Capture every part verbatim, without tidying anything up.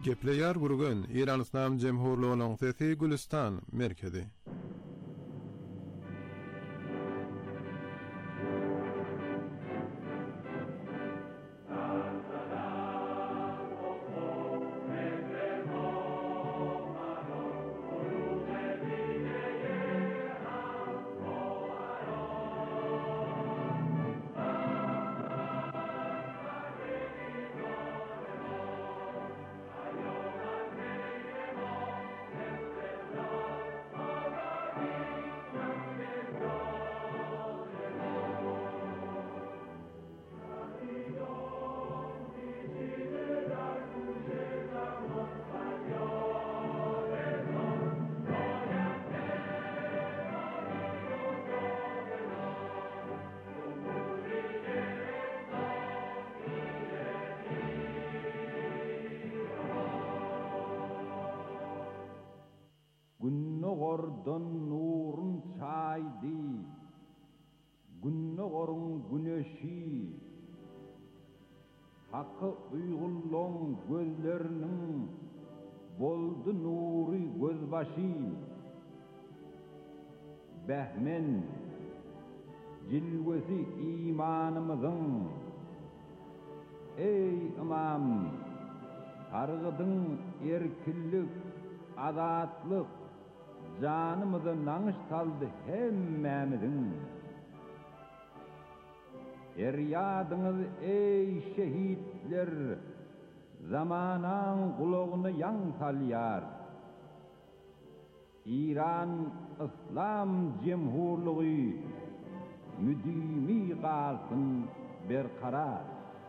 Gepleýär gurgan İran İslam Jemhurluğynyň sesi Gülistan merkezi. Günnogordan nurun çaydı, günnogorun güneşi, hakkı uygulluğun gözlerinin boldu nuri gözbaşı, behmen cilvesi imanımızın, ey imam, targıdın erkillik, adatlık, canımızı nanış saldı hemmemizin. Eryadınız ey şehitler, zamanan kulağını yan salyar. İran İslam Cemhurluğu müdimi kalsın berkarar.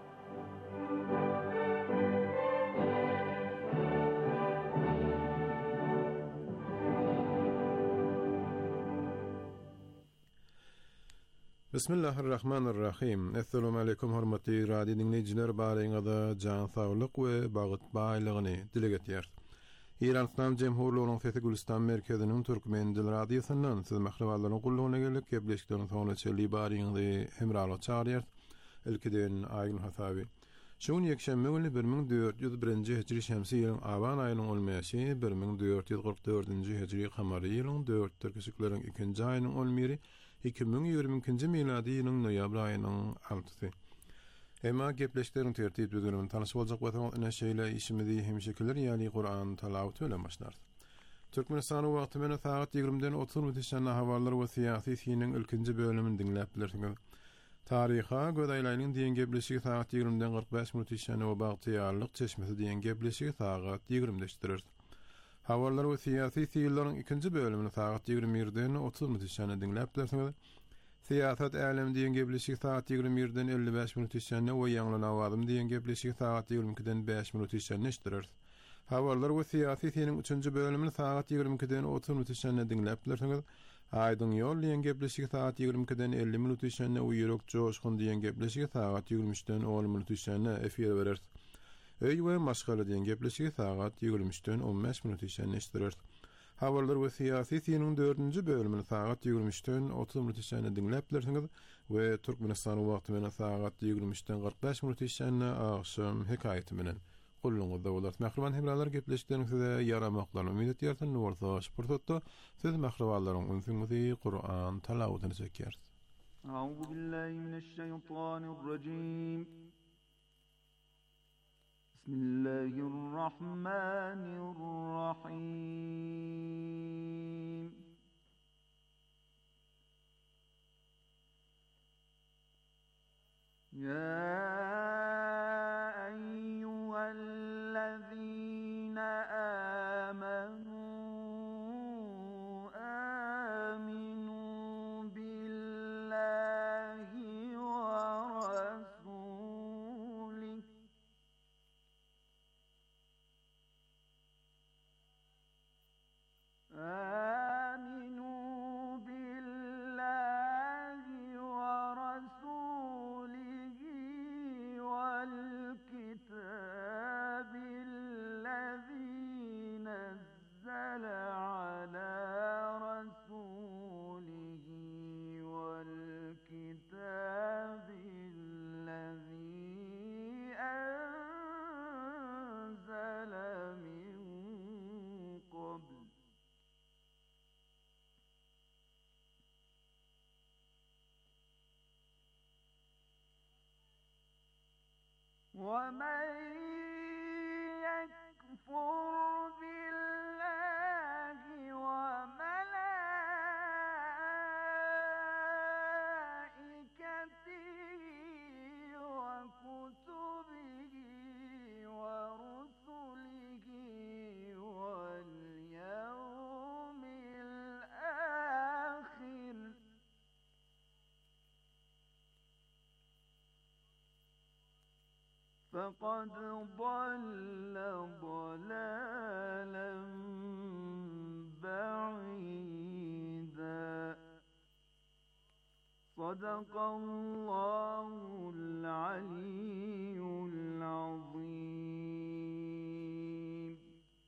Bismillahirrahmanirrahim. Assalamu alaykum hormatly radio dinleyijiler, baryňyza jan saglyk we bagyt baýlygyny dilegetýär. İran İslam Jemhurluğynyň sesi Gülistan merkeziniň türkmen dil radiosundan siz mahlumatlaryň gullugyna gelip gepleşikden soňra çelli baryňyzy hemraly çağırýar. Ilkiden aýyn hasaby. Şoň ýekşembe günü bir ming dört ýüz birinji hijri şemsi ýylyň aban aýynyň olmaýaşy bir ming dört ýüz gyrk dördünji hijri kamary ýylyň dört türküsükleriň ikinji aýynyň olmary iki ming ýigrimiki miladi ýylyň noýabr aýynyň altysy. Emma gepleşikleriň tertip düzgünüň tanyşyp boljak bolsaň ene şeýle işimizi hem şekiller ýaly Qur'an talawaty bilen başlar. Türkmenistan wagty mene saat ýigrimden otuz minutdan habarlar we syýasy siniň ilkinji bölümini dinläp bilersiňiz. Tariha gödäýläniň diýen gepleşigi saat ýigrimden qırk beş minut işäne we bagtyýarlyk çeşmesi diýen gepleşigi saat ýigrimdeşdirir. Habarlar we syýasy syýyllaryň ikinji bölümini saat ýigirme birden otuz minut işäne dinläp bilersiňiz. Siýasat älim diýen gepleşigi saat ýigirme birden elli beş minut işäne we ýangly nawazym diýen gepleşigi saat ýigirme ikiden beş minut işäne işdirir. Habarlar we syýasy syýynyň üçünji bölümini saat ýigirme ikiden otuz minut işäne dinläp bilersiňiz. Aýdyň ýol diýen gepleşigi saat ýigirme ikiden elli minut işäne we ýürek joşkun diýen gepleşigi saat ýigirme üçden on minut işäne efir berer. Öý we maşgala diýen gepleşigi saat ýigirme üçden on beş minut işäne işdirir. Habarlar we syýasy syýynyň dördünji bölümini saat ýigirme üçden otuz minut işäne dinläp bilersiňiz we Türkmenistan wagty menen saat ýigirme üçden qırk beş minut işäne akşam hekaýaty menen gulluňyzda bolar. Mähruman hemralar gepleşikleriniň size ýaramaklaryny umyt etýärsin. Nurda şpurtda siz mährumalaryň ünsüňizi Qur'an talawatyny çekýär. Auzu billahi mineşşeytanirracim. Bismillahirrahmanirrahim. Ya eyyühellezîne âmenû âminû billahi ve rasûlih آمنوا بالله ورسوله ومن يكفر بالله وملائكته وكتبه ورسله واليوم الآخر فقد ضل ضلالا بعيدا. صدق الله العلي العظيم.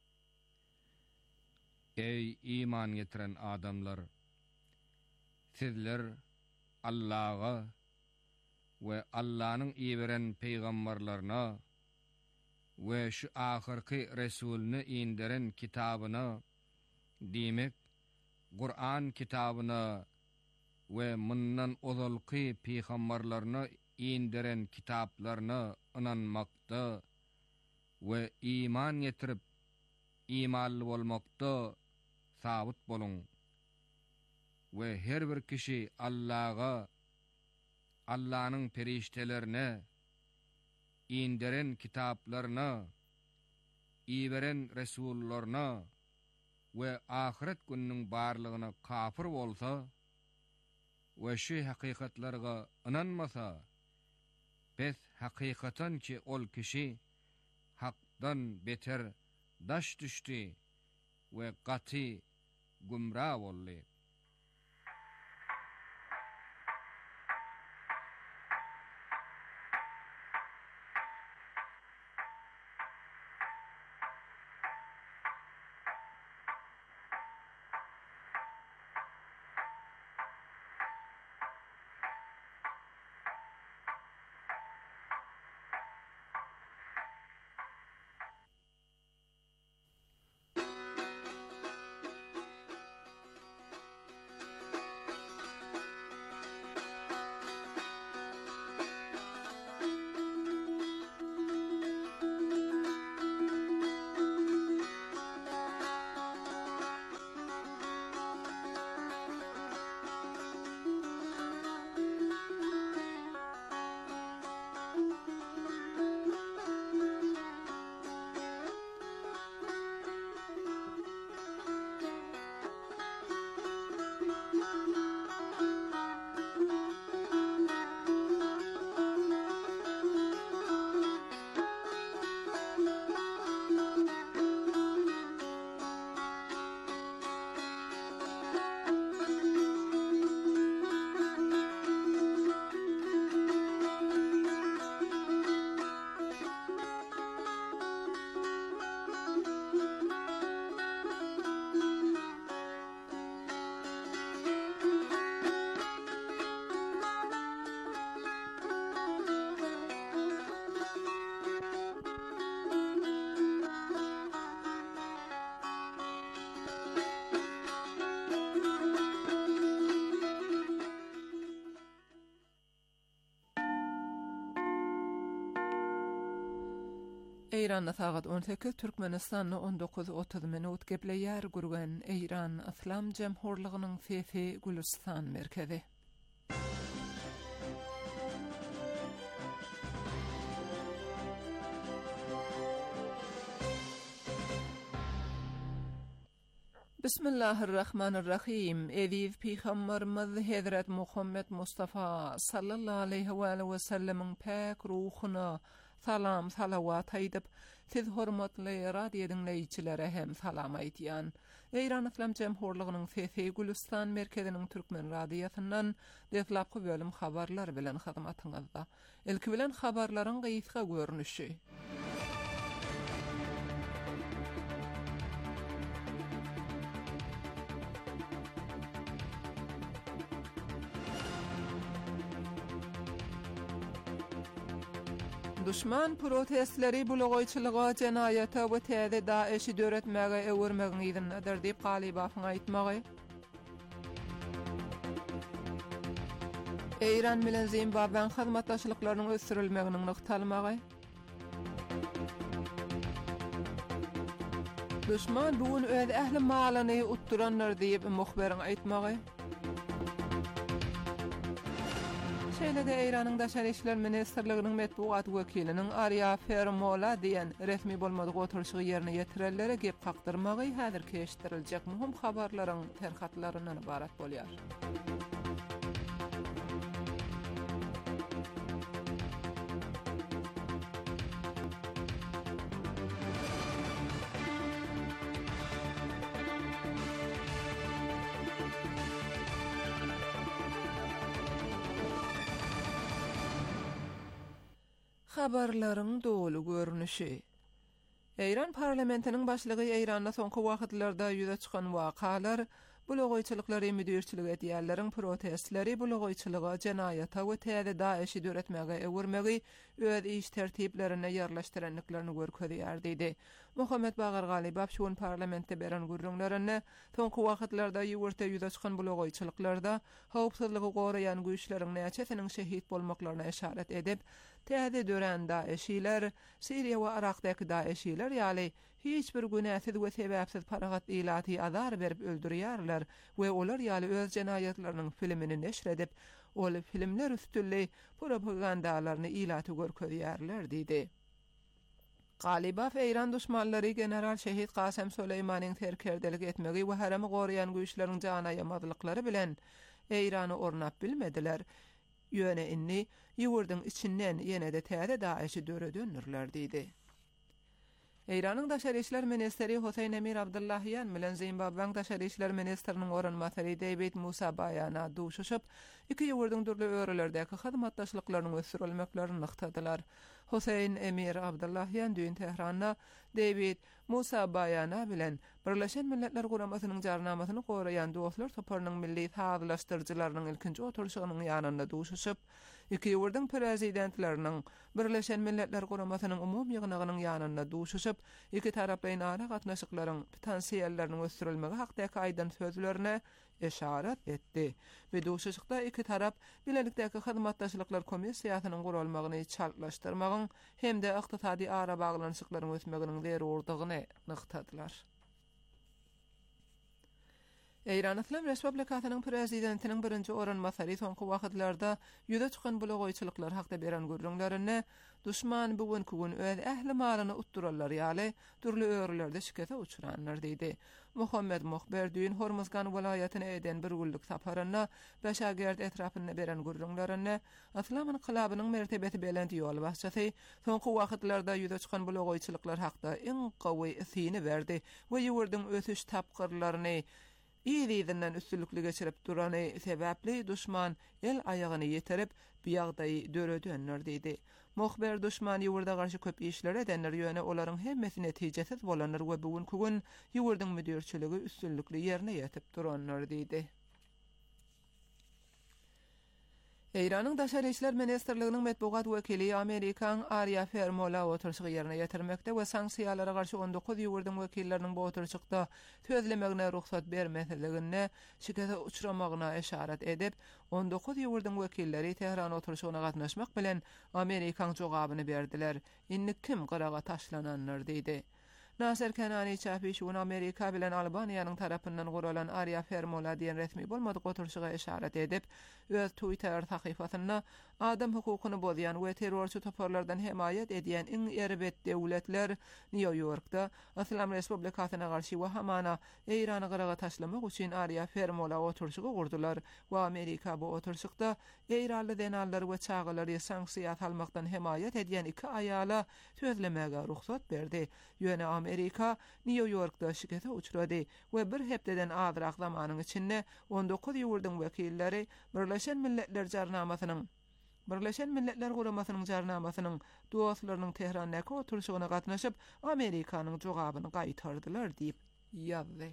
Ey iman getiren adamlar, sizler Allah'a ve Allah'ın iberen peygamberlerine ve şu ahirki Resulünü indiren kitabına, demek Kur'an kitabına ve mundan ozalqi peygamberlerine indiren kitaplarına inanmakta ve iman getirip imanlı bolmakta sabit bolun. Ve her bir kişi Allah'a, Allah'ın periştelerine, indiren kitaplarına, iberen Resullarına ve ahiret gününün barlığına kafir bolsa ve şu hakikatlarga inanmasa, biz hakikatan ki ol kişi hakdan beter daş düştü ve qati gumrah boldu. İran'da saat on sekiz, Türkmenistan'da on dokuz otuz minut gepleyer gurgan İran İslam Cemhurluğu'nun Fefi Gülistan merkezi. Bismillahirrahmanirrahim. Eziz Peygamberimiz Hazret Muhammed Mustafa sallallahu aleyhi ve sellem'in pak ruhuna salam salavat aýdyp, siz hormatly radio dinleýiçilere hem salam aýdýan. İran İslam Cemhurluğu'nun Fefi Gülistan merkezinin Türkmen radiosundan deflapky bölüm habarlar bilen hyzmatyňyzda. Ilki bilen habarlaryň gysga görnüşi. Düşman protestleri bulagoýçylyga, jenayata we täze Daeşi döretmäge öwürmegiň ýerinde diýip Galibasyň aýtmagy. İran bilen Zimbabweň hyzmatdaşlyklarynyň ösürilmeginiň noktalmagy. Düşman bugün öz ähli malany utduranlar diýip muhberiň aýtmagy. Şeýle-de Eýranyň Daşary işler ministrliginiň medpuat wekiliniň Arya Fermola diýen resmi bolmadyk oturşygy ýerine ýetirellere gep kakdyrmagy häzir keşdiriljek muhim habarlaryň terhatlaryndan ibarat bolýar. Habarlaryň dolu görnüşi. Eýran parlamentiniň başlygy Eýranda soňky wagtlarda ýüze çykan wakalar, bulogoýçylyklary müdirçilik edýärleriň protestleri bulogoýçylyga, jenayata we täze Daeşi döretmäge öwürmegi öz iş tertiplerine ýarlaşdyranlyklaryny görkezýär diýdi. Muhammed Bagar Galibap şuň parlamentde beren gürrüňlerini soňky wagtlarda ýurtda ýüze çykan bulogoýçylyklarda howpsuzlygy goraýan güýçleriň näçesiniň şehit bolmaklaryna işaret edip, täze dören Daeşiler, Siriýa we Irakdaky Daeşiler ýaly hiç bir günäsiz we sebäpsiz paragat ilaty azar berip öldürýärler we olar ýaly öz jenayatlarynyň filmini neşr edip, ol filmler üstünli propagandalaryny ilaty görkezýärler diýdi. Galibaf Eýran düşmanlary general şehit Qasem Süleýmanyň terkerdelik etmegi we haramy goraýan güýçleriň janaýamadyklary bilen Eýrany ornap bilmediler. Ýöne inni ýurdyň içinden ýene-de täze Daeşi döre dönürler diýdi. Eýranyň Daşary işler ministeri Hosein Emir Abdullahyan bilen Zimbabweň Daşary işler ministeriniň oranmatyry David Musa Bayana duşuşyp, iki ýurdyň dürli örelerdäki hyzmatdaşlyklaryny ösürilmeklerini nyktadylar. Hosein Emir Abdullahyan düýün Tehranda David Musa Bayana bilen Birleşen Milletler Guramasynyň jarnamasyny goraýan dostlar toparynyň milli taýdanlaşdyrjylarynyň ilkinji oturşygynyň ýanynda duşuşyp, iki ýurdyň prezidentleriniň Birleşen Milletler Guramasynyň umum ýygynynyň ýanynda duşuşyp, iki taraplaryň ara gatnaşyklaryň potensiýallerini ösürilmegi hakdaky aýdan sözlerine eşaret etdi. Ve duşuşykda iki tarap bilelikdäki hyzmatdaşlyklar komissiýasynyň gurulmagyny çallaşdyrmagyň hemde ykdysady ara baglanyşyklaryň ösmeginiň zerurdygyny nyktadylar. Eýran Islam Respublikasynyň prezidentiniň birinji oranmasary soňky wagtlarda ýüze çykan bulogoýçylyklar hakda beren görüňlerini düşman bugünkü gün öz ähli malyny utdurarlar ýaly türli örlerde şikete uçuranlar diýdi. Muhammed Muhber düýün Hormuzgan welaýatyna eden bir günlük saparyna Beşagert etrapyna beren görüňlerini Islam inqilabynyň mertebeti belent ýol başçysy soňky wagtlarda ýüze çykan bulogoýçylyklar hakda iň gowy isini berdi we ýurdyň ösüş tapgyrlaryny ýygydan üstünlükli geçirip durany sebäpli düşman el aýagyny ýetirip biýagdaý döredänler diýdi. Muhber düşman ýurda garşy köp işler edenler ýöne olaryň hemmesi netijesiz bolanlar we bugünkü gün ýurdyň müdirçiligi üstünlükli ýerine ýetip duranlar diýdi. Eýranyň Daşary işler ministrliginiň medpuat wekili Amerikaň Arya Fermola oturşygy ýerine ýetirmekde we sanksiýalara garşy on dokuz ýurdyň wekilleriniň bu oturşykda sözlemegine ruhsat bermeseligine şikete uçramagyna eşaret edip, on dokuz ýurdyň wekilleri Tehran oturşygyna gatnaşmak bilen Amerikaň jogabyny berdiler. Inni kim gyraga taşlananlar diýdi. Nasser Kenani çapyşyň Amerika bilen Albaniýanyň tarapyndan guralan Arya Fermola diýen resmi bolmadyk oturşyga eşaret edip, öz Twitter sahyfasyna adam hukukyny bozýan we terrorçy toparlardan hemayet edýän iň erbet döwletler New Yorkda Islam Respublikasyna garşy we hamana Eýrany gyraga taşlamak üçin Arya Fermola oturşygy gurdular we Amerika bu oturşykda Eýranly denallar we çağalary sanksiýa almakdan hemayet edýän iki aýala sözlemege ruhsat berdi. Ýöne Amerika New Yorkda şikete uçrady we bir hepdeden azrak zamanyň içinde on dokuz ýurdyň wekilleri Birleşen Milletler Jarnamasynyň Birleşen Milletler Guramasynyň jarnamasynyň dostlarynyň Tehrandaky oturşygyna gatnaşyp Amerikanyň jogabyny gaýtardylar diýip ýazdy.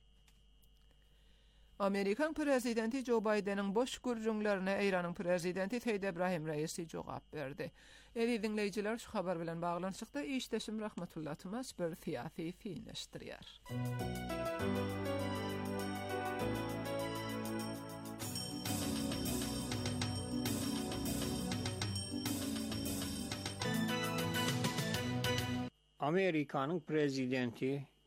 Amerikan prezidenti Joe Biden'in boş gürrüňlerine Eýranyň prezidenti Seýid Ebrahim Reisi jogap berdi. Eýdi dinleýijiler, şu habar bilen baglanşykda işdeşim Rahmetullah Tumas bir fiýasy fiňleşdirýär. Amerikanyň prezidenti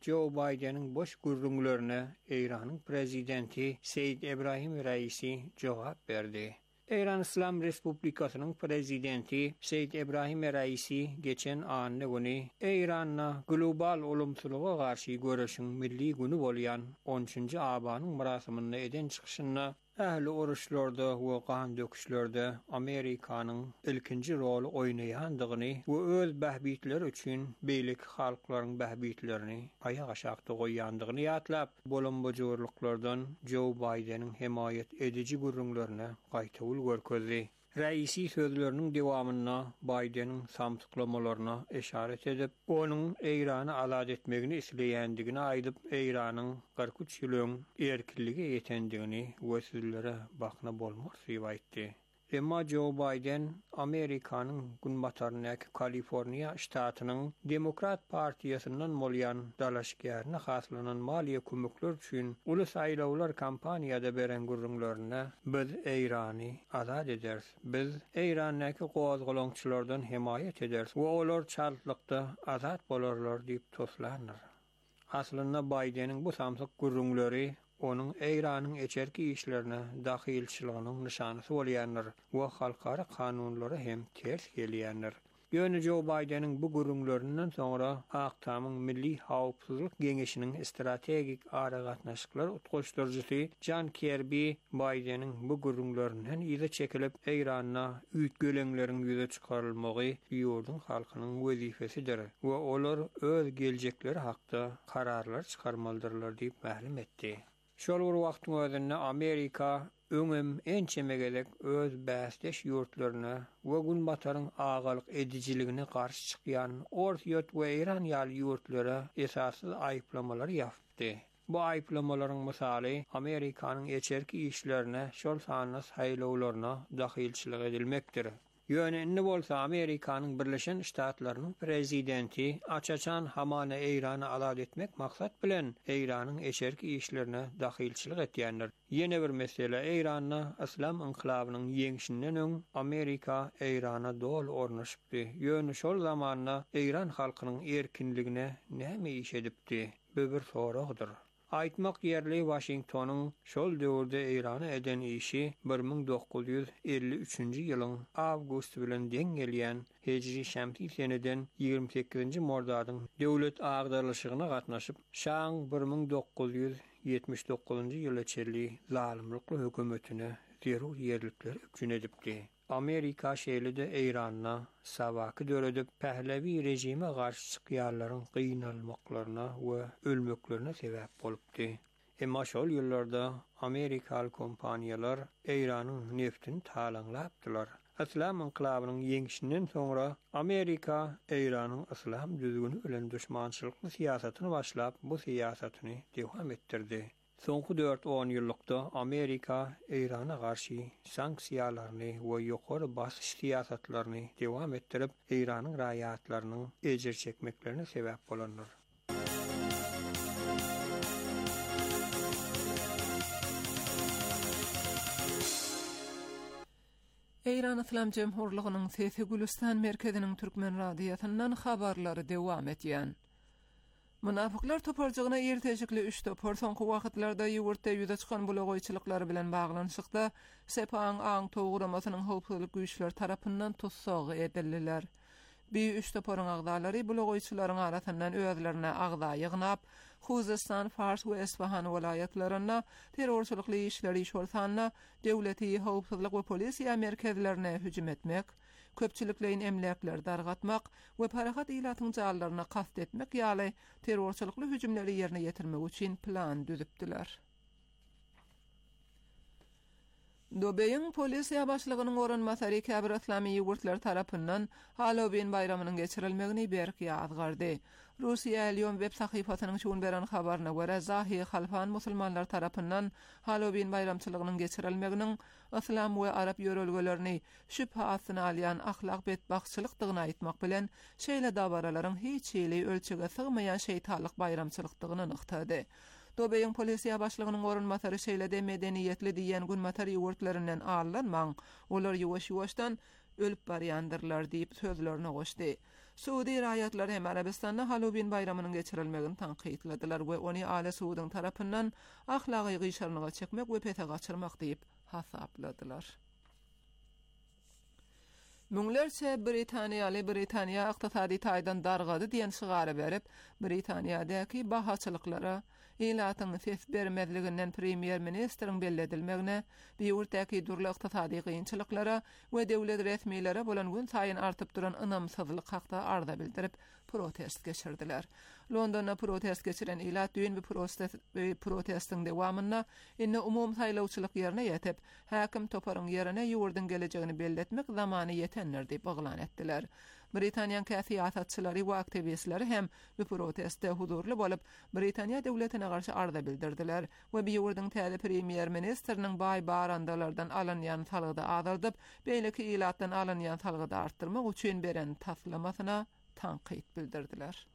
Joe Biden'in boş gurrunlarına İran'ın prezidenti Seyyid Ebrahim Raisi cevap verdi. İran İslam Respublikasynyň prezidenti Seyyid Ebrahim Raisi geçen anny güni İran'a global olumsuzluğa garşy görüşiň milli güni bolýan on üçinji abanyň murasamyny eden çykyşyna ähli uruşlarda we gan döküşlerde Amerikanyň ilkinji rol oýnaýandygyny we öz bahbitleri üçin beýlik halklaryň bahbitlerini aýak aşakda goýýandygyny ýatlap, bolan bojurluklardan Joe Biden'in himayet edici gurrunlaryna gaýta ul görkezdi. Raisi sözlerinin devamına Biden'in samsyklamalarına eşaret edip, onun İran'ı alad etmegini isleýändigini aýdyp, İran'ın kırk üç ýylyň erkinligi ýetendigini we sözlere bakna bolmak diýip aýtdy. Emma Joe Biden, Amerikanyň günbataryndaky Kaliforniya ştatynyň Demokrat partiýasyndan bolýan dalaşgyarına haslanan maliýe kömekler üçin ulus aýlawlar kampaniýada beren gurrunlaryna biz İran'y azad ederiz. Biz İran'daky gozgalaňçylardan himayet ederiz we olar çaltlykda azad bolarlar diýip toslanýar. Aslynda Biden'in bu samsyk gurrunlary onun İran'ın eçerki işlerine dahilçiliğinin nişanısı bolýanlar we halkara kanunlara hem ters gelýänler. Ýöne Joe Biden'in bu gurrunlarynyň soňra Aktamyň Milli Hawpsuzlyk Geňeşiniň strategik aragatnaşyklar utgaşdyrjysy John Kirby Biden'in bu gurrunlarynyň ýyla çekilip İran'a üýtgelenleriň ýüze çykarylmagy ýurdun halkynyň wezifesidir we olar öz geljekleri hakda kararlar çykarmalydyrlar diýip mahlum etdi. Şol bir wagtyň özünde Amerika öňem ençemegedek öz bäsdeş ýurtlaryna we günbataryň agalyk edijiligine garşy çykýan Ortiýat we İran ýaly ýurtlara esassız aýyplamalar ýapdy. Bu aýyplamalaryň misaly Amerikanyň eçerki işlerine şol sanyna saýlawlaryna dahilçilik edilmekdir. Ýöne indi bolsa Amerikanyň Birleşen Ştatlarynyň prezidenti açaçan hamana İran'ı alad etmek maksat bilen İran'ın eçerki işlerine dahilçilik etýändir. Ýene bir mesele İran'a İslam inqilabynyň ýeňişinden öň Amerika İran'a dol ornaşypdy. Ýöne şol zamanda İran halkynyň erkinligine näme iş edipdi? Bu bir soragdyr. Aýtmak ýerli Washingtonyň şol döwürde İran'a eden işi bir ming dokuz ýüz elli üçinji ýylyň awgust bilen deň gelýän Hejri şämsi seneden ýygrimi sekizinji mordadyň döwlet agdarlyşygyna gatnaşyp, şaň bir ming dokuz ýüz ýetmiş dokuzunji ýyla çelli zalymlykly hökümetine zerur ýerlikler üçin edipdi. Amerika şeýlede İran'a sawaky döredip Pählevi rejime garşy çykýarlaryň gynalmaklaryna we ölmeklerine sebäp bolupdy. Emma şol ýyllarda Amerikaly kompaniýalar İran'yň neftini talanlapdylar. İslam inqilabynyň ýeňişinden soňra Amerika İran'yň islam düzgünü bilen düşmançylykly siýasatyny başlap, bu siýasatyny dewam etdirdi. Soňky dört on ýyllykda Amerika İran'a garşy sanksiýalaryny we ýokary basyş siýasatlaryny dewam etdirip, İran'yň raýatlarynyň ejir çekmeklerine sebäp bolanlar. İran İslam Cemhurluğunyň Sesi Gülistan merkeziniň türkmen radiýasyndan habarlary dewam etýän. Munafıklar toparjygyna ertejikli üç topar soňky wagtlarda ýurtda ýüze çykan bulagoýçylyklary bilen baglanyşykda Sepaň aň toguramasynyň howpsuzlyk güýçleri tarapyndan tutsagy edildiler. Bu üç toparyň agdalary bulagoýçylaryň arasyndan özlerine agda ýygnap, Khuzestan, Fars we Esfahan welaýatlaryna terrorçylykly işleri şolsanna döwleti howpsuzlyk we polisiýa merkezlerine hüjüm etmek, köpçüliklerin emlaklar dargatmak we parahat ilatyň jallaryna kast etmek ýaly terrorçylykly hüjümleri ýerine ýetirmek üçin plan düzüpdiler. Dobeýin polisiýa başlygynyň oranmasary Käbir Islamy ýurtlar tarapyndan Halloween bayramynyň geçirilmegini berk ýazgardy. Russiýa Elyon web sahypasynyň şuň beren habaryna görä Zahi Halfan musulmanlar tarapyndan Halloween bayramçylygynyň geçirilmeginiň Islam we Arap ýörelgelerini şüphe astyna alýan ahlak betbaxçylykdygyny aýtmak bilen şeýle dabaralaryň hiç ýyly ölçege sygmaýan şeýtanlyk bayramçylykdygyny nyktady. Dobeýin polisiýa başlygynyň oranmasary şeýlede medeniýetli diýen günmatar ýurtlarynyň allanmaň, olar ýuwaş-ýuwaşdan ölüp barýandyrlar diýip sözlerini goşdy. Suudi raýatlar hem Arabistanda Halloween bayramynyň geçirilmegini tanqidlediler we ony ala Suudun tarapyndan ahlaky gyşarlyga çekmek we pete gaçyrmak diýip hasapladylar. Müňlerçe Britaniýaly Britaniýa ykdysady taýdan dargady diýen şygary berip, Britaniýadaky bahaçylyklara ýylatyny ses bermezliginden premier ministriň belledilmegine, biýurtdaky durly ykdysady gynçylyklara we döwlet resmiýlere bolan gün saýyn artyp duran ynamsyzlyk hakda arda bildirip protest geçirdiler. Londonda protest geçiren ýylat düýün bir protest we protestiň dowamyna inne umum saýlawçylyk ýerine ýetip, häkim toparyň ýerine ýurdun gelejegini belletmek zamany ýetenler diýip baglan etdiler. Britaniýanyň käfiýatçylary we aktivistleri hem bu protestde huzurly bolup, Britaniýa döwletine garşy arda bildirdiler we ýurdun täze premier ministriniň baý barandalardan alynýan salgydy azaldyp, beýleki ýylatdan alynýan salgydy artdyrmak üçin beren taslamasyna tanqid bildirdiler.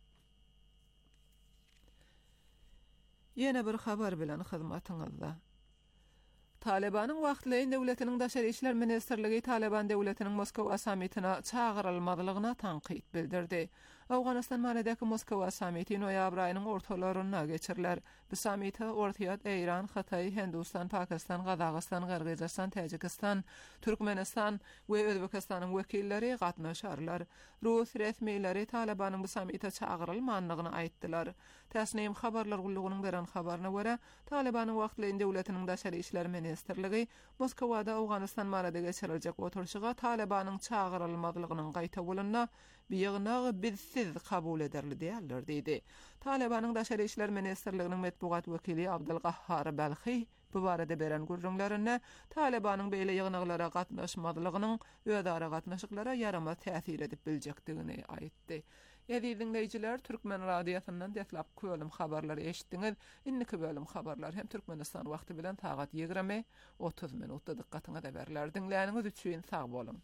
Yine bir habar bilen hyzmatyňyzda. Talibanyň wagtlyň döwletiniň daşary işler ministrligi Taliban döwletiniň Moskowa sammitine çağırylmadylygyna tanqid bildirdi. Awganystan maradaki Moskowa sammiti noýabr aýynyň ortalaryna geçiriler. Bu sammite ortaýat Eýran, Hatay, Hindistan, Pakistan, Gazagystan, Kyrgyzstan, Täjikistan, Türkmenistan we Özbekistanyň wekilleri gatnaşarlar. Rus resmiýetleri Talibanyň bu sammite çağırylmandygyny aýtdylar. Täsnim habarlar gullugynyň beren habaryna görä, Talibanyň wagtlyň döwletiniň daşary işler ministrligi Moskwada Awganystan maradaki geçiriljek oturşyga Talibanyň çağırylmadylygynyň gaýta bolanna biýignagy bizsiz kabul ederli diýerler diýdi. Talibanyň daşary işler ministrliginiň medpugat wekili Abdulgahhar Balhi bu barada beren gurrunlaryna Talibanyň beýle ýygnaklara gatnaşmadylygynyň öýdara gatnaşyklara ýarama täsir edip biljekdigini aýtdy. Ýa-da dinleýijiler Türkmen radiosundan deslap köýüm habarlary eşitdiňiz. Inniki bölüm habarlar hem Türkmenistan wagty bilen sagat ýigirme otuz minutda dikkatyňa da berler. Dinleýäniňiz üçin sag bolun.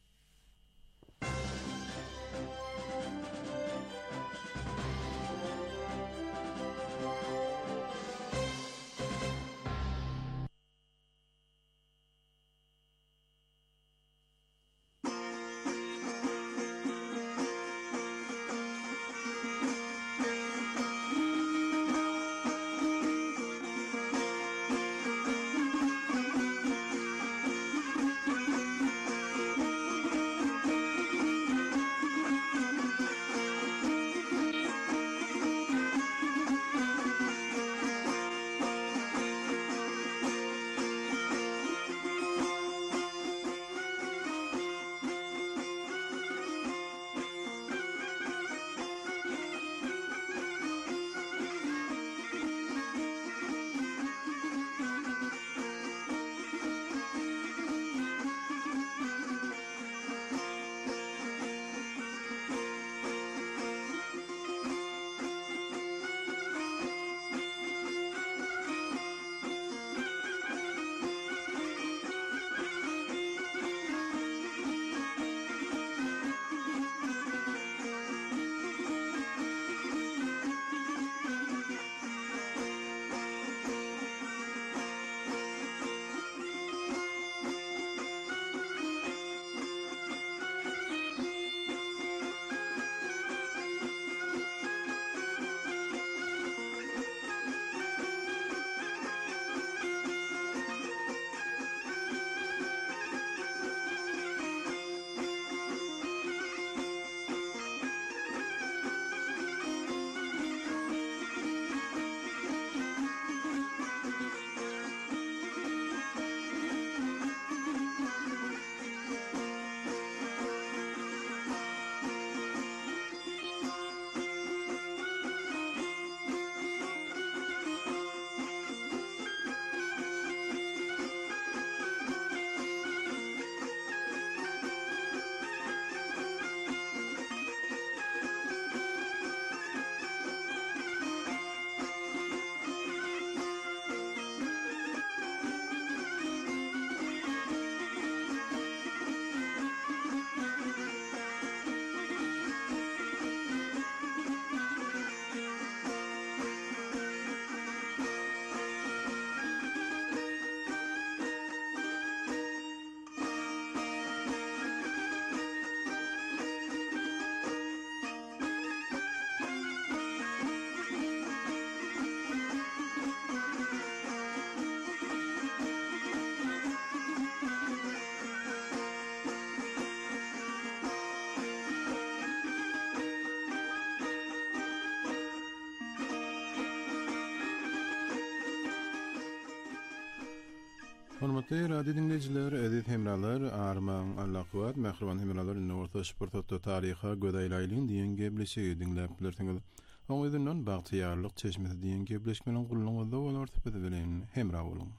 Hormatly radio dinleyijiler, edit hemralar, arman, allaqwat, mehriban hemralar ine orta şportda taryha gödäýläýliň diýen gebleşi dinläp bilersiňiz. Oň üzünden bagtyýarlyk çeşmeti diýen gebleşmeniň gullanyňyzda bolar tipede bilen hemra boluň.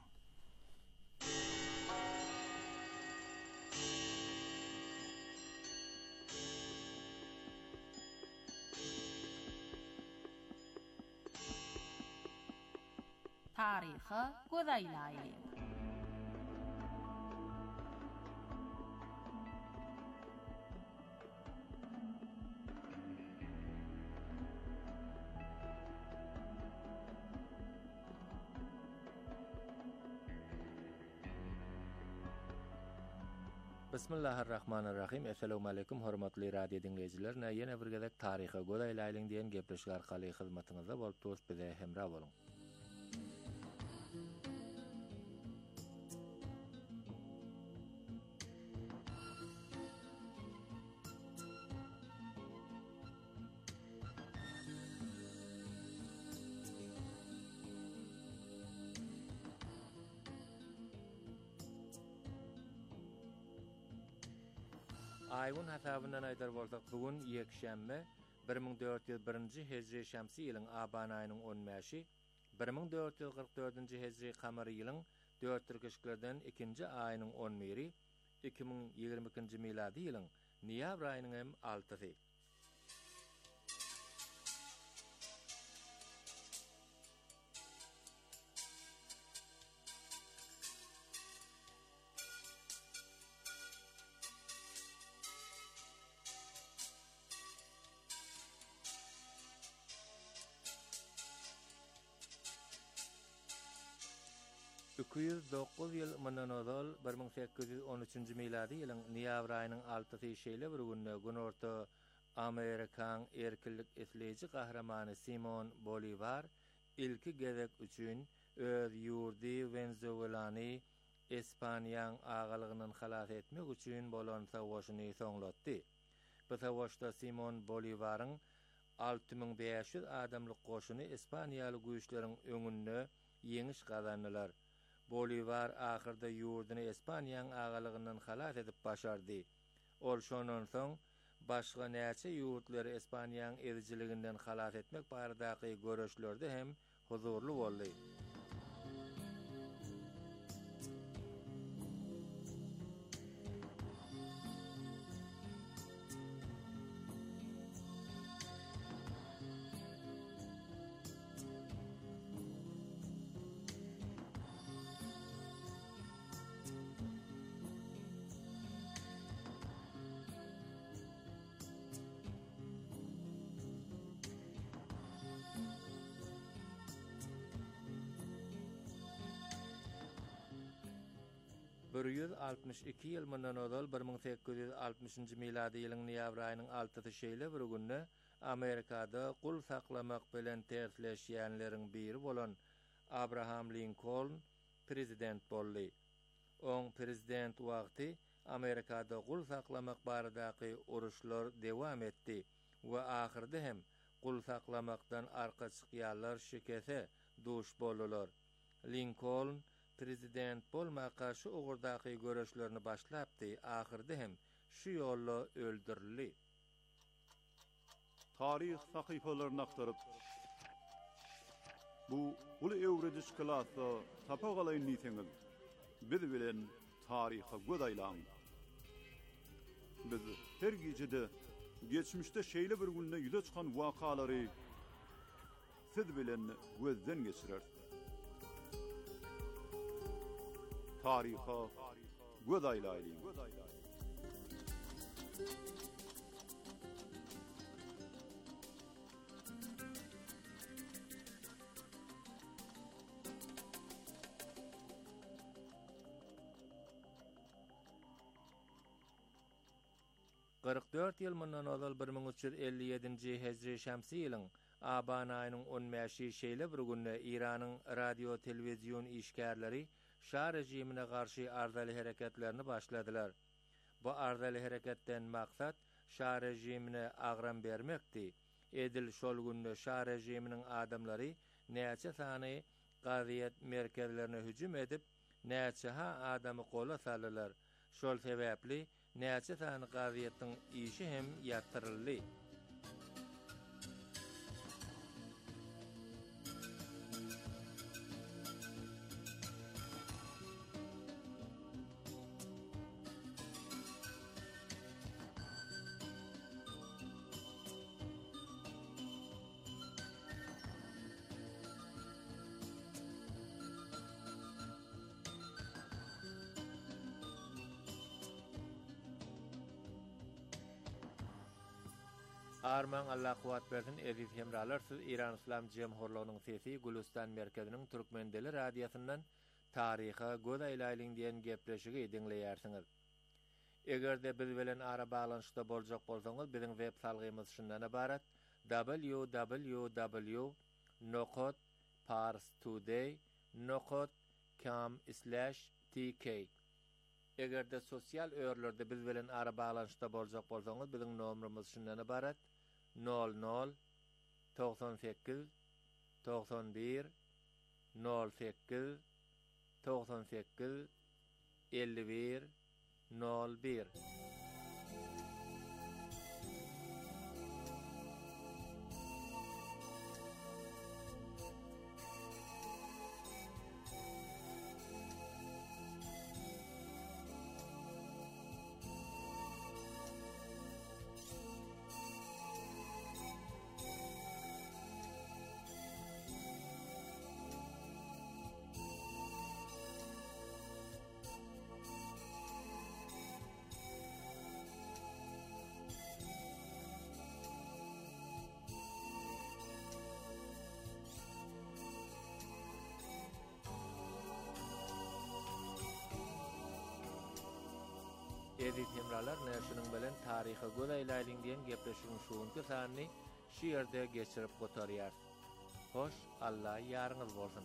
Taryha gödäýläýli. Bismillahirrahmanirrahim. Assalamu alaykum hormatly radio dinleyijiler. Näýene bir gezek taryha gödäýläýliň diýen gepleşik arkaly hyzmatyňyzda bolup dost bize hemra boluň. Aýyň hasabyndan aýdar bolsak, bugun ýekşämbe bir ming dört ýüz birinji hejri şämsi ýylyň aban aýynyň on beşi, bir ming dört ýüz gyrk dördünji hejri kamary ýylyň dört türkeşlerden ikinji aýynyň on biri, iki ming ýygrimi ikinji miladi ýylyň noýabr aýynyň hem altysy. iki yüz dokuz ýyl mundan ozal bir ming sekiz ýüz on üçinji miladi ýylyň noýabr aýynyň altysy şeýle bir günde günorta Amerikan erkinlik esleýiji gahramany Simon Bolivar ilki gezek üçin öz ýurdy Venezuelany Espaniýaň agalygynyň halas etmek üçin bolan savaşyny soňlatdy. Bu savaşda Simon Bolivaryň alty ming beş ýüz adamlyk goşuny Espaniýaly güýçleriň öňünde ýeňiş gazandylar. Bolivar ahyrda ýurduny Espaniýaň agalygynyň halas edip başardy. Ol şondan soň başga näçe ýurtlary Espaniýaň edijiliginden halas etmek baradaky görüşlerde hem huzurly boldy. bir yüz altmış iki ýyl mundan ozal bir ming sekiz ýüz altmışynjy miladi ýylyň noýabr aýynyň altysy şeýle bir günde Amerikada gul saklamak bilen tersleşýänleriň biri bolan Abraham Lincoln prezident boldy. Oň prezident wagty Amerikada gul saklamak baradaky uruşlar dewam etdi we ahyrda hem gul saklamakdan arka çykýanlar şikese duş boldular. Lincoln prezident bolmağa karşı ugurdaky görüşlerini başlapdy, ahyrda hem şu ýolla öldürildi. Tarih sahypalaryny aktaryp bu uly ewrediş klasy tapagalyň niýetiňiz biz bilen taryha gödäýläň. Biz her gejede geçmişde şeýle bir günde ýüze çykan wakalary siz bilen gözden geçirer. Taryha gödäýläýli. qirq dört ýyl mundan ozal bir ming üç ýüz elli ýedinji hejri şämsi ýylyň aban aýynyň on beşi şeýle bir günde Iranyň radio telewizion işgärleri şah rejimine garşy arzaly hereketlerini başladylar. Bu arzaly hereketden maksat şah rejimine agram bermekdi. Edil şol günde şah rejiminiň adamlary näçe sany gaziýet merkezlerine hüjüm edip näçe ha adamy gola salylar. Şol sebäpli näçe sany gaziýetiň işi hem ýatyryldy. Arman Allah kuwat bersin eziz hemralar, siz İran İslam Jemhurluğunyň sesi Gülistan merkeziniň Türkmendeli radiýasyndan taryha göz aýlaýlyň diýen gepleşigi dinleýärsiňiz. Egerde biz bilen ara baglanyşda boljak bolsaňyz biziň web salgymyz şundan ibarat: w w w nokta parstoday nokta com slash t k. Egerde sosial öýerlerde biz bilen ara baglanyşda boljak bolsaňyz biziň nomerimiz şundan ibarat: nol nol doksan sekiz doksan bir nol sekiz doksan sekiz elli bir nol bir. Eziz hemralar, näşiniň bilen taryha göz aýlaýlyň diýen gepleşigiň şuňky sanyny şiýerde geçirip gotarýar. Hoş, Allah ýarňyz bolsun.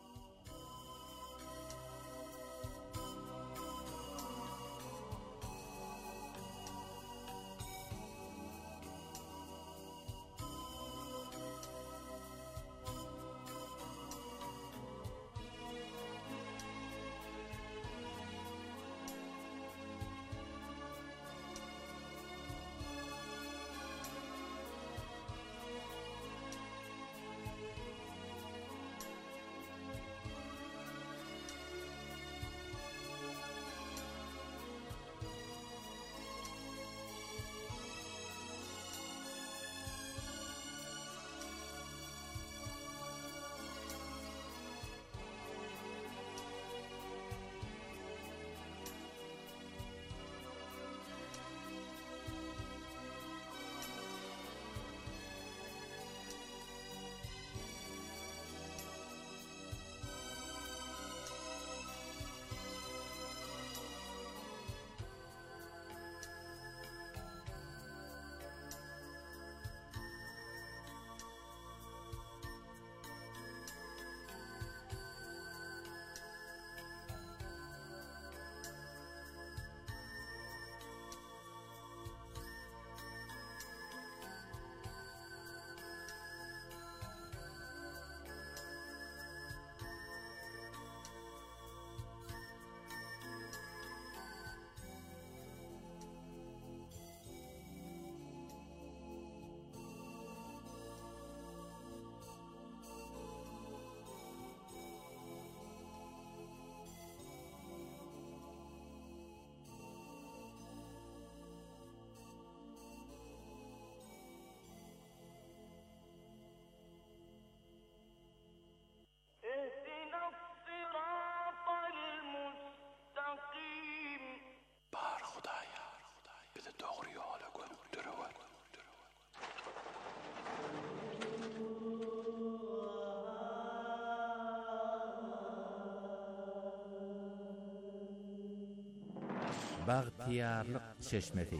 Bagtiyarlyk çeşmesi.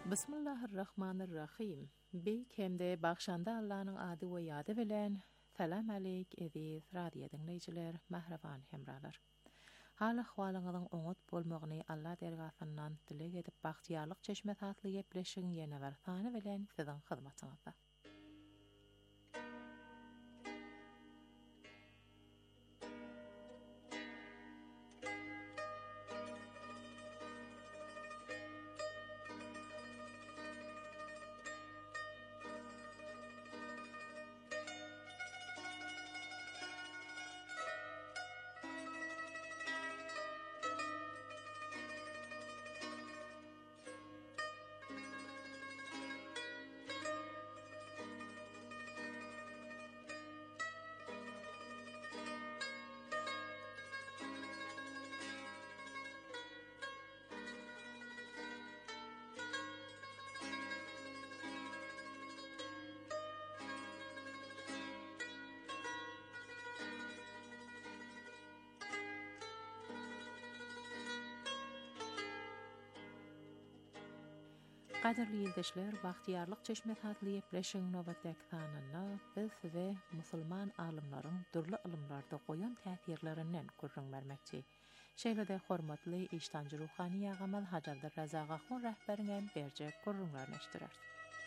Bismillahirrahmanirrahim. Bir kemde bakşanda Allah'ın adı ve yadı bilen salam aleyk ediz radyo dinleyiciler, mahraban hemralar. Hal ahvalыңızın oňat bolmagyny Allah dergäsinden dilek edip bagtiyarlyk çeşme tatly gepleşiň ýene bir sany bilen siziň hyzmatyňyzda. Qadirli ýerdeşler, bagtiyarlyk çeşme tatly ýepleşiň nowatdaky sanyna biz size musulman alymlaryň dürli ilmlarda goýan täsirlerinden gurrun bermekçi. Şeýle-de hormatly iştanjy ruhany ýagamyl Haji Abdurrazak Ahun rahberiňe berjek gurrunlaryny eşdirer.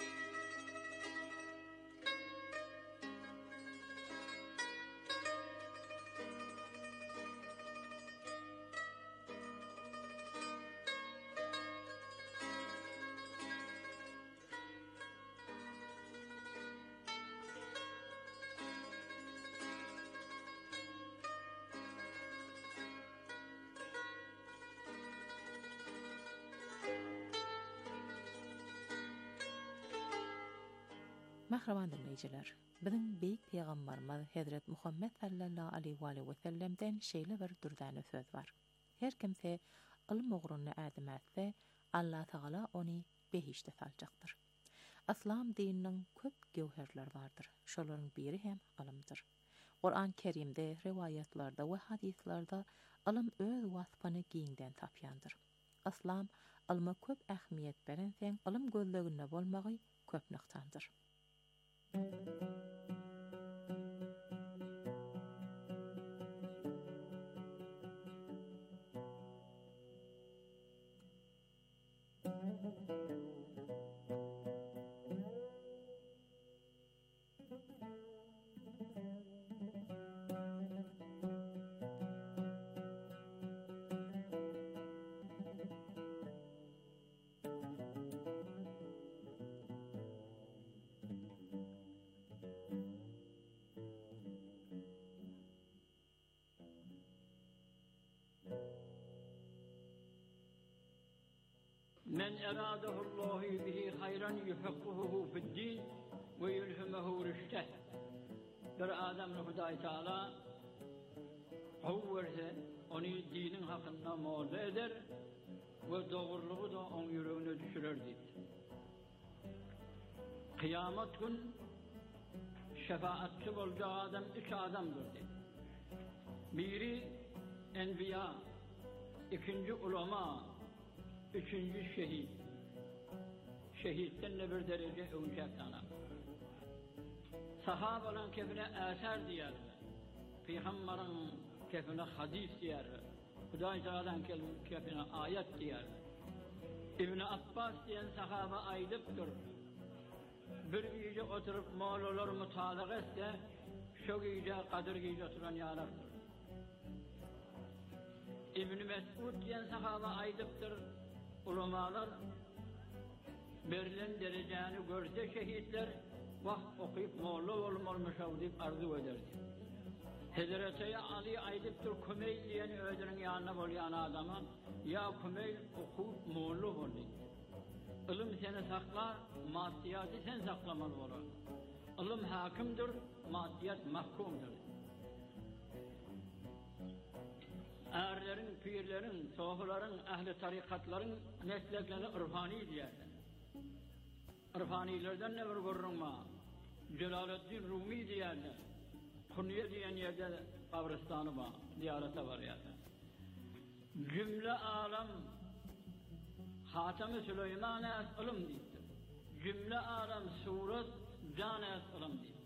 Mahraman dinleyiciler, bizim beýik peýgamberimiz Hazret Muhammed sallallahu aleyhi we sellemden şeýle bir dürdäne söz bar. Her kimse ilm ogruny ädim etse, Allah Taala ony behişde saljakdyr. İslam dininiň köp gewherler bardyr. Şolaryň biri hem ilmdir. Qur'an Kerimde, riwayatlarda we hadislarda ilm öz wasfyny giňden tapýandyr. İslam ilme köp ähmiýet berenseň, ilm gözleginde bolmagy köp nyktandyr. Men eradehullahu bihi hayran yuhaqquhu fid-din ve yulhimuhu rüşteh. Bir adamı Hudaý Taala howwerse onu dinin hakkında moğza eder ve doğruluğu da onun yüreğine düşürür deyip. Kıyamet gün şefaatçi olacağı adam üç adamdır deyip. Biri enbiya, ikinci ulema, üçüncü şehit. Şehitten de bir derece övüncek ana. Sahabaların kefine eser diyer. Peygamberin kefine hadis diyer. Hudaý Taala'nın kefine ayet diyer. İbn Abbas diyen sahaba aydıptır. Bir gece oturup mağlalar mutalağa etse, şu gece kadir gece oturan yaraktır. İbn Mes'ud diyen sahaba aydıptır. Ulamalar verilen dereceni görse şehitler vaht okuyup moğlu olmamış deyip arzu ederdi. Hazreti Ali aydıptır Kumeyl diyen ödünün yanına bolayan adama ya Kumeyl okuyup moğlu oldu. İlim seni saklar, maddiyatı sen saklamalı olur. İlim hakimdir, maddiyat mahkumdur. Erlerin, pirlerin, sohların, ehli tarikatların mesleklerini irfani diyerler. İrfanilerden ne bir gurrunma? Celaleddin Rumi diyerler. Kunye diyen yerde kabristanı var, ziyarete var yerde. Cümle alem Hatem-i Süleyman es ilm deyipdir. Cümle alem suret can es ilm deyipdir.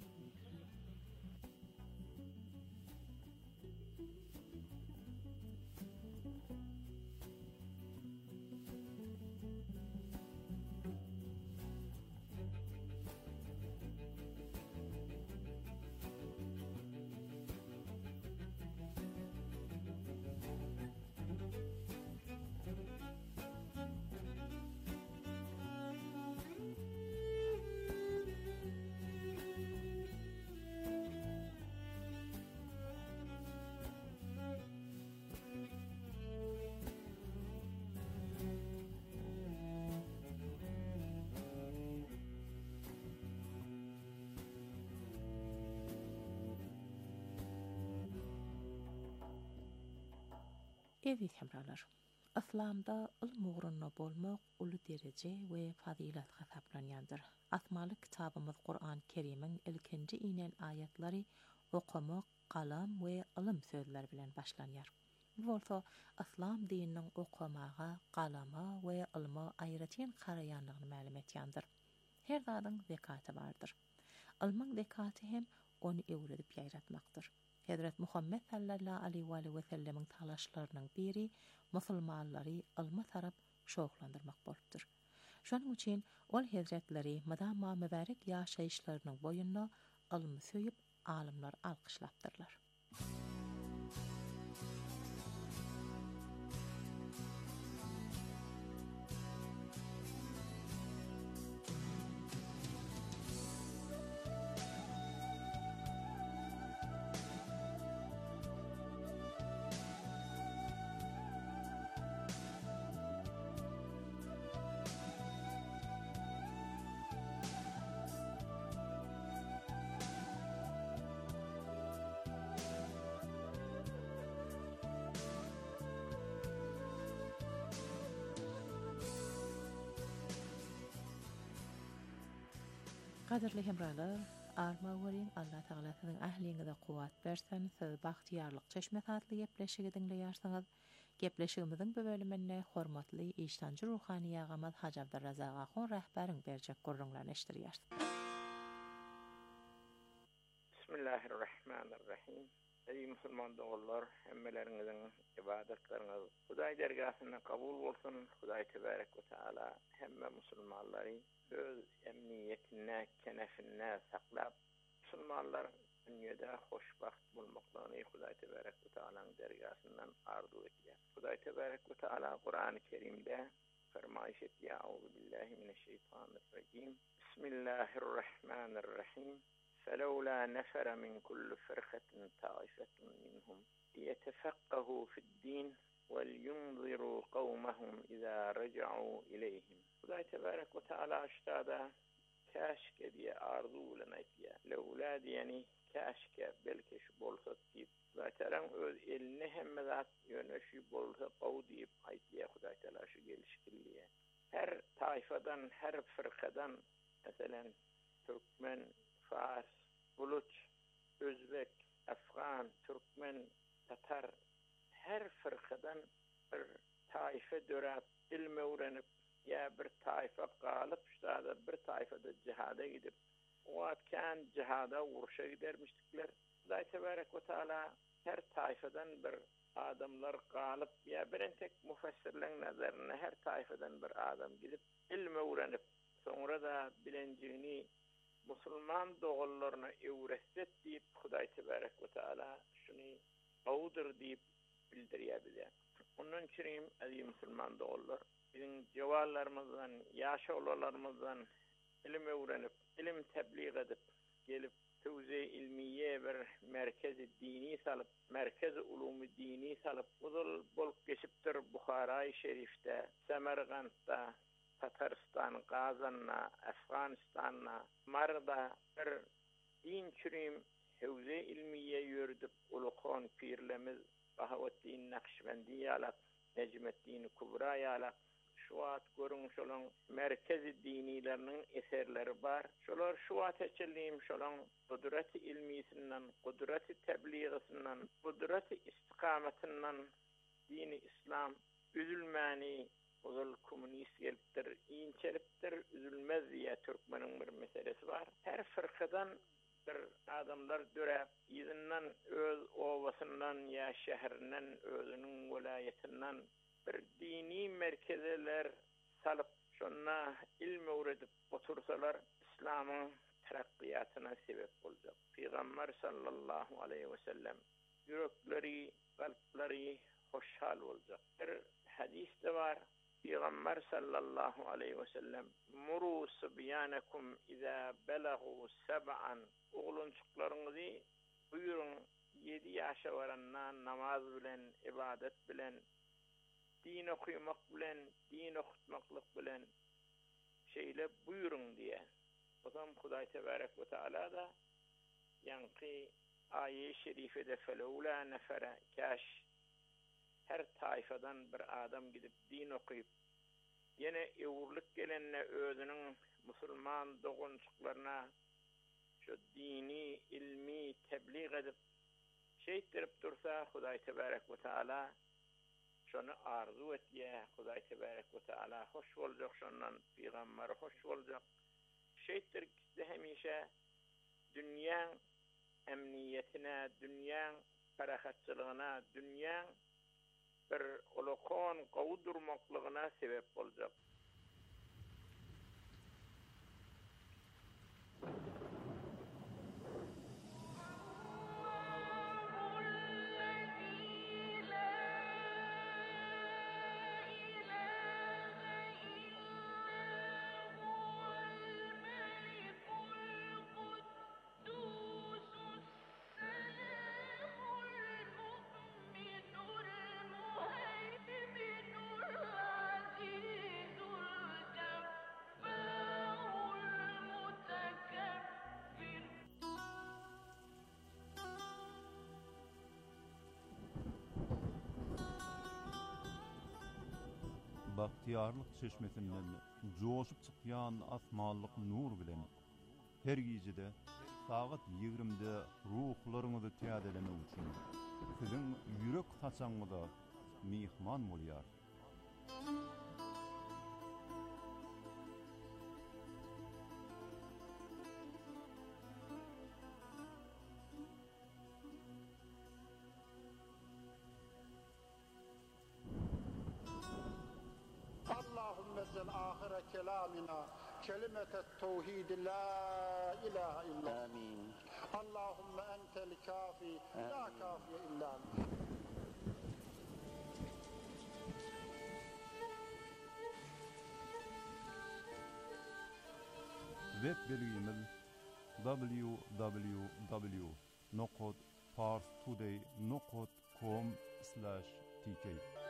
Eziz hemralar, İslamda ilm ugrunda bolmak uly derece we fazilat hasaplanýandyr. Asmaly kitabymyz Qur'an Kerim'in ilkinji inen aýatlary okamak, galam we ilm sözler bilen başlanýar. Bu bolsa İslam dininiň okamaga, galama we ilma aýratyn garaýanlygyny ma'lum etýändir. Her zadyň zekaty bardyr. Ilmiň zekaty hem onu öwredip ýaýratmakdyr. Hazrat Muhammed sallallahu aleyhi ve sellemin talaşlarynyň biri musulmanlary ilme tarap şowklandyrmak bolupdyr. Şonuň üçin ol hazratleri madama mübarek ýaşaýyşlarynyň boýunna ilmi söýüp alimler alkyşlapdyrlar. Qadirli hemralar, arma werin Allah Taala'synyň ähliňize kuwat bersen, siz bagtyarlyk çeşme satly gepleşigi dinleýärsiňiz. Gepleşigimiziň bu bölümine hormatly işdanjy ruhani ýagamaz Haji Abdurrazak Ahun rahberiň berjek gurrunlaryny eşdirýärsiz. Bismillahirrahmanirrahim. Ey musulman dogallar, hemmeleriňiziň ibadetleriniz Hudaý dergahyna kabul bolsun. Hudaý tebarek we taala hemme musulmanlary öz emniyetine, kenefine saklap, musulmanlar dünyada hoşbaht bulmaklaryny Hudaý tebarek we taalaň dergasyndan arzu etýär. Hudaý tebarek we taala Qur'an-ı Kerimde fermaýş etýär: "Auzu billahi mineşşeytanirracim. Bismillahirrahmanirrahim. فلولا نفر من كل فرقة طائفة منهم ليتفقهوا في الدين ولينذروا قومهم إذا رجعوا إليهم." Hudaý tebarek we taala aştada kaşke diye arzu bilen aýtýar. Lewla diýeni kaşke belki şu bolsa diýip, zaten öz eline hemme zat ýöneşi bolsa gaw diýip aýtýar. Hudaý taala şu gelişikliğe. Her taifadan, her fırkadan, meselen Türkmen, Fars, Buluç, Özbek, Afgan, Türkmen, Tatar, her fırkadan bir taife döräp ilme öwrenip, ya bir taife galyp şada bir taifada jihada gidip, wagtkan jihada uruşa gidermişdikler. Hudaý tebarek we taala her taifadan bir adamlar galyp, ya birentek mufassirlerin nazarına her taifadan bir adam gidip ilme öwrenip, sonra da bilenjigini musulman dogallaryna öwretset diýip Hudaý tebarek we taala şuny gawdyr diýip bildirýär bize. Onun üçin aziz musulman dogallar, bizim jawallarymyzdan, ýaşa olalarymyzdan ilim öwrenip, ilim tebliğ edip, gelip tewze ilmiye bir merkezi dini salyp, merkezi ulumy dini salyp, uzul bolup geçipdir Buhara-y Şerifde, Semergantda, Tataristan, Gazanna, Afganistanna, Marda bir din çürüm hewze ilmiye ýördüp, ulukhan pirlemiz Bahaweddin Nakşibendi ýalap, Necmetdin Kubra ýalap, şu wagt görüňüş bolan merkezi dinileriniň eserleri bar. Şolar şu wagt eçilim şolan gudraty ilmisinden, gudraty tebliğisinden, gudraty istikametinden dini İslam üzülmäni, Ozal komünist gelipdir, inçelipdir, üzülmez diye Türkmenin bir meselesi var. Her fırkadan bir adamlar dörep, izinden öz ovasından ya şehrinden, özünün vilayetinden bir dini merkezeler salıp şonna ilmi öğretip otursalar İslam'ın terakkiyatına sebep olacak. Peygamber sallallahu aleyhi ve sellem yürekleri, kalpleri hoşhal olacak. Bir hadis de var. Peygamber sallallahu aleyhi ve sellem muru subyanekum iza belagu seb'an oğlunçuklarınızı buyurun yedi yaşa varanna namaz bilen, ibadet bilen, din okuymak bilen, din okutmaklık bilen şeyle buyurun diye. O zaman Huday Tebarek ve Teala da yankı ayet-i şerifede felevla nefere kaş her tayfadan bir adam gidip din okuyup yine evurluk gelenle özünün Müslüman doğunçuklarına şu dini, ilmi tebliğ edip şey ettirip dursa Huday Tebarek ve Teala şunu arzu et ya Huday Tebarek ve Teala hoş olacak, şundan Peygamber hoş olacak. Şey ettirip de hemişe dünyanın emniyetine, dünyanın parahatçılığına, dünyanın bir olokon qawdurmaklığına sebep olacak. Bahtiyarlık çeşmesinden coşup çıkyan asmanlık nur bilen her gecede saat yigrimde ruhlarınızı tiyadelemek için sizin yürek haçanıda mihman bolyar. آخر كلامنا كلمة التوحيد لا إله إلا آمين اللهم أنت الكافي لا كافي إلا أنت. Web bilgimiz w w w nokta parstoday nokta com slash t k.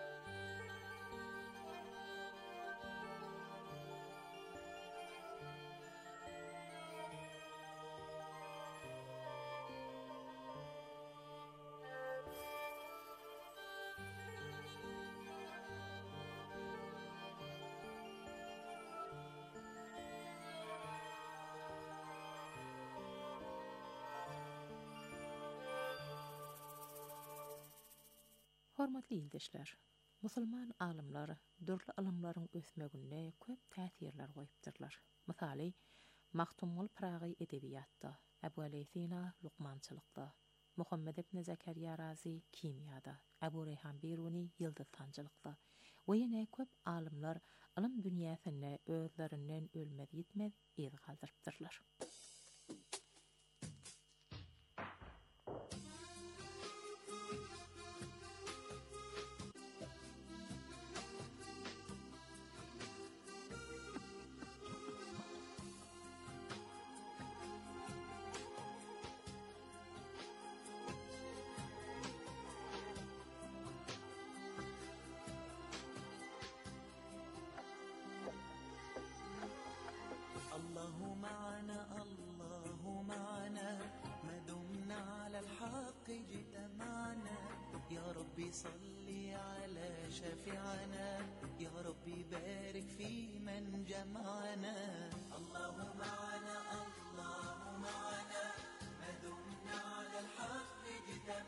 Hormatly ildeşler, musulman alimler dörlü ilimlaryň ösmeginde köp täsirler goýupdyrlar. Misaly, Maktumul Pragy edebiyatda, Ebu Ali Sina Luqmançylykda, Muhammed ibn Zakariya Razi kimyada, Ebu Reyhan Biruni ýyldızsancylykda we ýene köp alimler ilim dünýäsinde özlerinden ölmez gitmez iz galdyrypdyrlar. الله معنا الله معنا ما دمنا على الحق اجتمعنا يا ربي صلي على شفيعنا يا ربي بارك في من جمعنا الله معنا الله معنا ما دمنا على الحق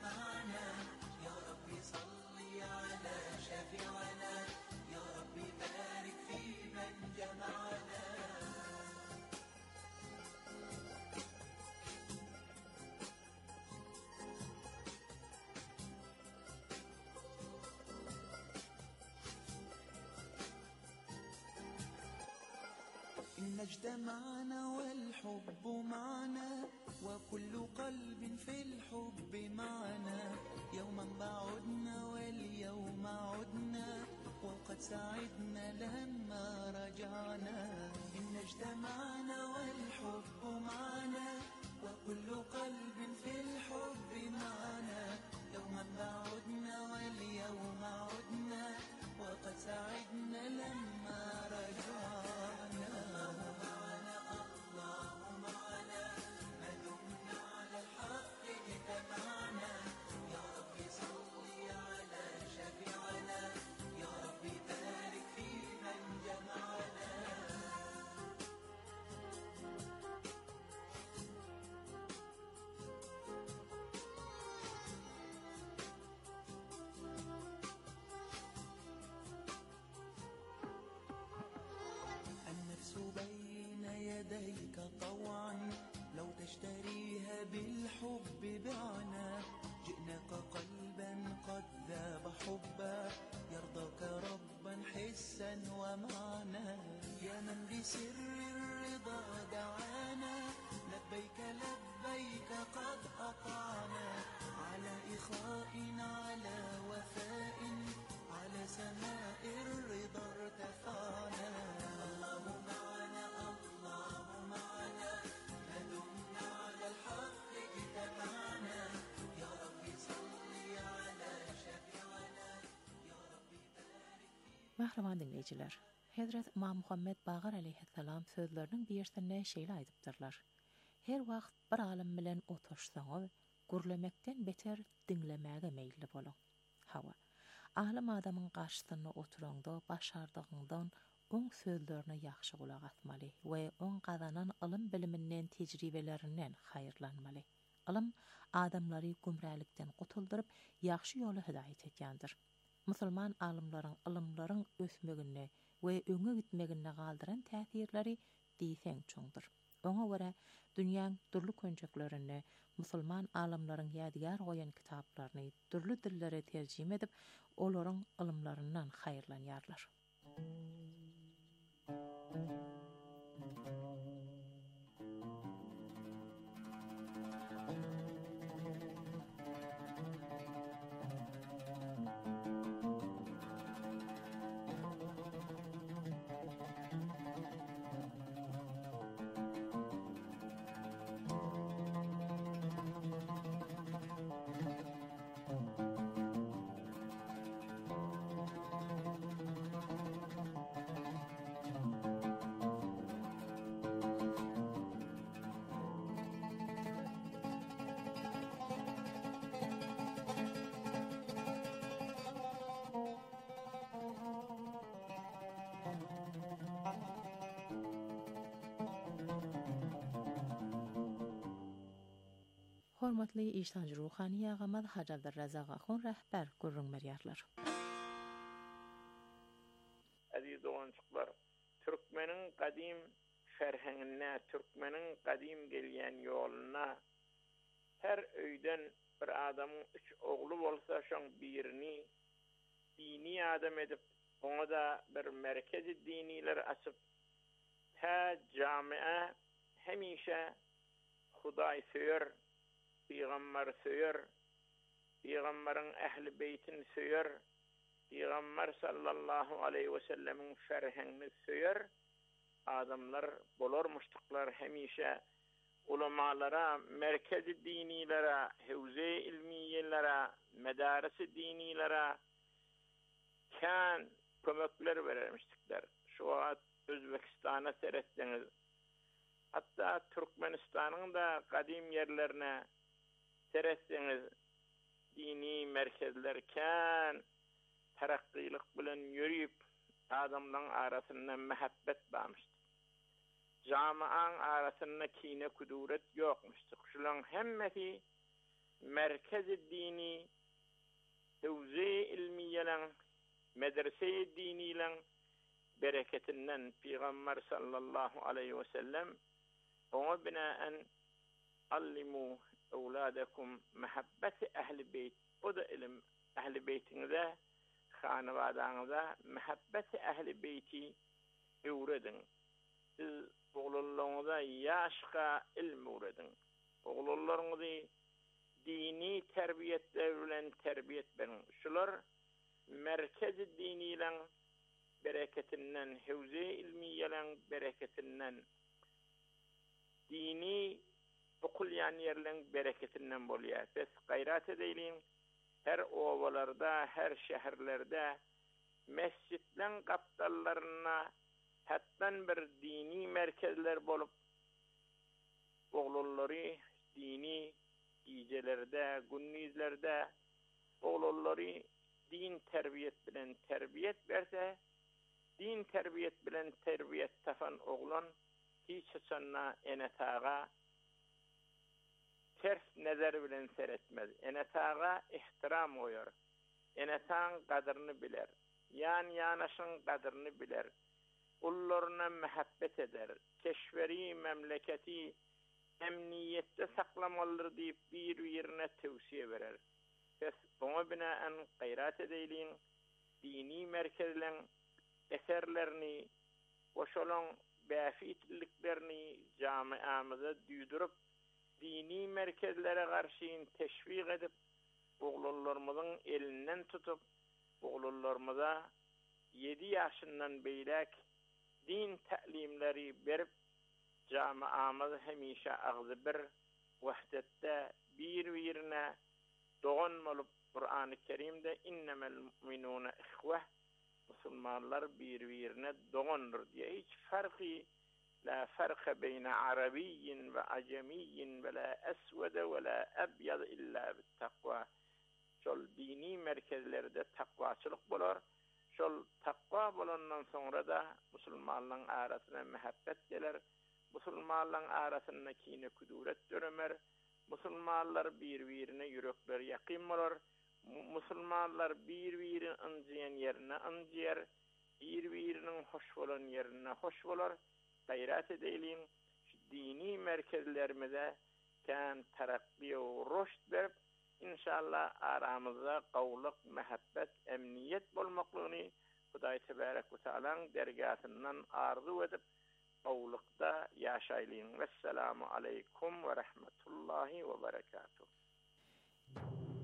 اجتمعنا يا ربي صلي على شفيعنا يا ربي بارك إن اجتمعنا والحب معنا وكل قلب في الحب معنا يوما بعدنا واليوم عدنا وقد سعدنا لما رجعنا إن اجتمعنا والحب معنا وكل قلب في الحب معنا يوما بعدنا واليوم عدنا وقد سعدنا لما رجعنا معنا الله معنا ما دمنا على الحق اجتمعنا يا رب صل على شفيعنا يا رب بارك في من جمعنا بين يديك طوعا لو تشتريها بالحب بعنا جئناك قلبا قد ذاب حبا يرضاك ربا حسا ومعنا يا من بسر الرضا دعانا لبيك لبيك قد أطعنا على إخاء على وفاء على سماء الرضا ارتفعنا الله معنا الله معنا ما دمنا على الحق اجتمعنا يا رب صل على شفيعنا يا رب بارك Mahraman dinleyiciler, Hazrat İmam Muhammed Baqir aleyhisselam sözlerinin birsinne şeýle aýdypdyrlar. Her wagt bir alim bilen otursaňyz, gürlemekden beter dinlemäge meýilli boluň. Hawa alim adamyň garşysyna oturanda başardygyňdan oň sözlerine ýaxşy gulak asmaly we oň gazanan ilm biliminden, tejribelerinden haýyrlanmaly. Ilm adamlary gumralikden gutuldyryp ýaxşy ýola hidaýat etýändir. Musulman alimlaryň ilmlaryň ösmegine we öňe gitmegine galdyran täsirleri diýsen çoňdur. Oňa görä dünýäň durly könjeklerini musulman alimlaryň ýadygar goýan kitaplaryny turly dillere terjime edip olaryň ilmlaryndan haýyrlanýarlar. Hormatly iştancı ruhani ýagamaz Hacı Abdurrazak Ahun rahber görüňmerýärler. Aziz oňçuklar, türkmeniň gadim şerheňine, türkmeniň gadim gelýän ýoluna her öýden bir adamyň üç ogly bolsa şoň birini dini adam edip oňa da bir merkezi diniler açyp ta jamia hemişe Hudaý söýer, Peygamber söýer, Peygamberiň ähli beytini söýer, Peygamber sallallahu aleyhi ve sellemin şerhini söýer. Adamlar bolarmuşdyklar hemişe ulamalara, merkezi dinilere, hevze ilmiyelere, medarisi dinilere kan kömekler vermişdikler. Şu wagt Özbekistana seretdiňiz. Hatta Türkmenistan'ın da kadim yerlerine seretdiňiz dini merkezlerken terakkilik bilen yürüyüp adamların arasında mehabbet bağmıştı. Camian arasında kine kuduret yokmuştu. Şulan hemmeti merkezi dini hevze ilmiyelen medrese diniyle bereketinden Peygamber sallallahu aleyhi ve sellem ona binaen allimu evladakum mehabbeti ehli beyt. O da ilim ehli beytinize, hanıvadanıza mehabbeti ehli beyti öğredin. Siz oğullarınıza yaşka ilm öğredin. Oğullarınızı dini terbiyetle bilen terbiyet verin. Şular merkezi diniyle bereketinden, hevze ilmiyeyle bereketinden, dini okulyan yerlerin bereketinden boluyor. Biz gayret edelim, her ovalarda, her şehirlerde mescitlen kaptallarına hatta bir dini merkezler bolup oğulları dini gecelerdə, gündüzlərdə oğulları din terbiyet bilen terbiyet verse, din terbiyet bilen terbiyet tafan oğlan hiç sonra enetağa ters nezer bilen seyretmez. Enetağa ihtiram koyar. Enetağın kadrını biler. Yan yanaşın kadrını biler. Ullarına muhabbet eder. Keşveri memleketi emniyette saklamalıdır deyip bir yerine tavsiye verir. Biz buna binaen gayret edelim, dini merkezlerin eserlerini, boşalan bafitliklerini camiamıza düydürüp, dini merkezlere karşı teşvik edip, oğullarımızın elinden tutup, oğullarımıza yedi yaşından beylek din ta'limleri verip, camiamız hemişe ağzı bir vahdette bir birine doğan olup Kur'an-ı Kerim'de innemel mu'minune ihveh Müslümanlar bir birine doğandır diye hiç farkı la farka beyne arabiyyin ve acemiyyin ve la esvede ve la ebyad illa bit takva. Şol dini merkezlerde takvaçılık bolar. Şol takva bolandan sonra da Müslümanların arasına muhabbet gelir. Müslümanların arasında kine kuduret dönemer. Müslümanlar bir-birine yürekleri yakin olur. Müslümanlar bir-birini anlayan yerine anlayar. Bir-birinin hoş olan yerine hoş olur. Gayret edelim. Dini merkezlerimize kan terakki ve rüşt verip inşallah aramızda kavluk, muhabbet, emniyet bulmaklığını Hudaý Tebarek ve Teala'nın dergahından arzu edip qawlukda yaşaylıyın. Vesselamu aleykum ve rahmetullahi ve berekatuhu.